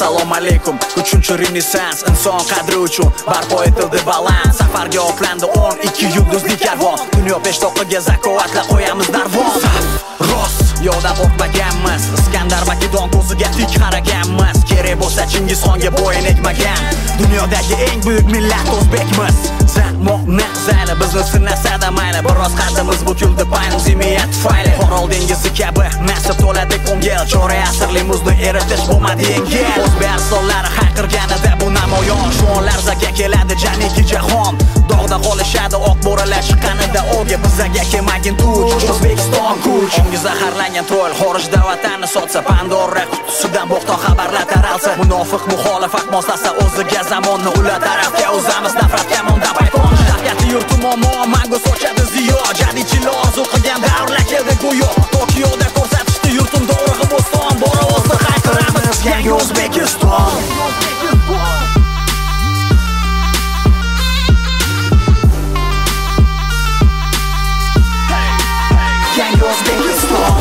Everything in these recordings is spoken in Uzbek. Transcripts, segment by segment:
Assalomu alaykum. 3-renessans inson qadri uchun barpo etildi balans. Safarga otlandi 12 yulduzli karvon. Dunyo peshtoqiga zakovatla qo'yamiz darvon. Rost yo'ldan qo'rqmaganmiz. Iskandar Makedon ko'ziga tik qaraganmiz. Kerak bo'lsa Chingizxonga bo'yin egmagan. Dunyodagi eng buyuk millat o'zbekmiz. Zamoqni zayli bizni sinasa-da mayli. Biroz qaddimiz bukildi payni zimiyat tufayli. Orol dengizi kabi nasib to'ladi ko'ngil. Chorak asrli muzni eritish bo'lmadi yengil. O'zbek arsonlari hayqirganida bu namoyon. Shu larzaga keladi janiki jahon. Dog'da qolishadi oq bo'ralar chiqqanida o'ga. Bizaga kelmagin tuj O'zbekiston kuch. Ongi zaharlangan troll xorijda vatanni sotsa, Pandora qutisidan bo'xton xabarlar taralsa, munofiq muxolifat moslasa o'ziga zamonni ular tarafga o'zamiz nafratga monda paypon. Shavkati yurtim mango sochadi ziyo. Jadidchilar orzu qilgan davrlar keldi go'yo. Tokioda ko'rsatishdi yurtim do'rig'i bo'ston. Bora o'zda hayqiramiz yangi O'zbekiston. Yangi O'zbekiston.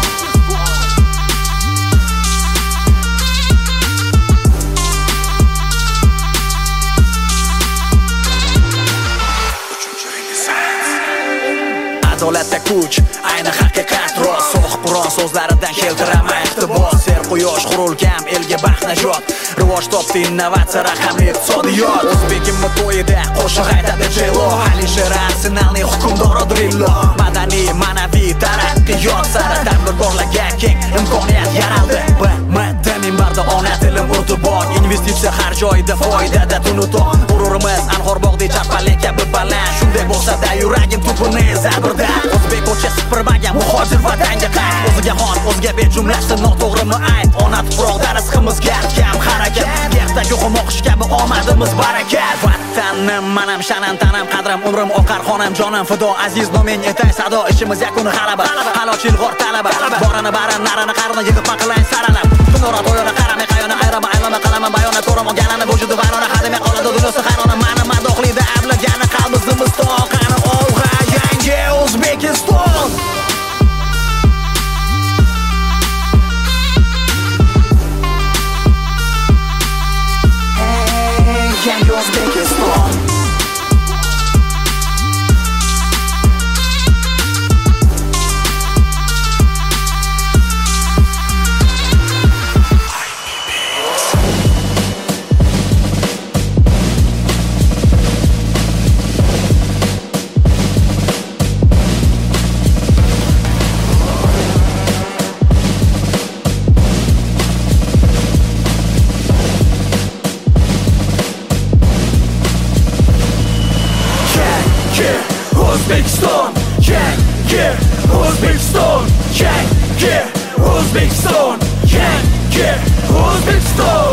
Adolatda kuch, ayni haqiqat rost. So'x-Qur'on so'zlaridan keltiraman iqtibos. Ser quyosh qurilgan elga baxt najot. Rivoj topdi innovatsiya raqamli iqtisodiyot. O'zbekimni to'yida qo'shiq aytadi Jelo. Alisher Arsenalning hukmdori Drillo. Madaniy, ma'naviy taraqqiyot sari tadbirkorlarga keng imkoniyat yaraldi. BMT minbarda ona tilim urdi bor. Investitsiya har joyda foydada tunuton. G'ururimiz Anhorbog'dek chapalik kabi baland. Shunday bo'lsa-da yuragim tupuni zabrda. O'zbek ko'cha sipirmagan muhojir vatanga qayt. O'ziga xon, o'ziga ber jumlasi noto'g'rimi ayt. Ona tuproqda rizqimizga kam harakat. Yerdagi xumoqish kabi omadimiz barakat. Vatannim manam shanam tanam qadrim umrim oqar xonam jonim fido aziz noming etay sado ishimiz yakuni g'alaba. Halokil g'or talaba. Borini barin narini qarini yig'ib maqlang saralab. Kunora to'yona qaramay qayona ayrama aylama qalaman bayona ko'raman galani bo'judi varona hadimay qoladi dunyosi hayrona mani madoqlida ablagani qalbimiz toqani olg'a yangi O'zbekiston. Yangi O'zbekiston. O'zbekiston, yangi O'zbekiston, yangi O'zbekiston, yangi O'zbekiston.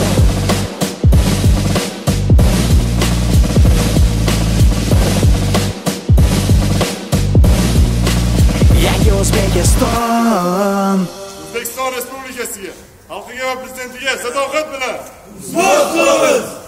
Yangi O'zbekiston. O'zbekiston Respublikasiga, xalqiga va prezidentiga sadoqat bilan xizmat qilamiz.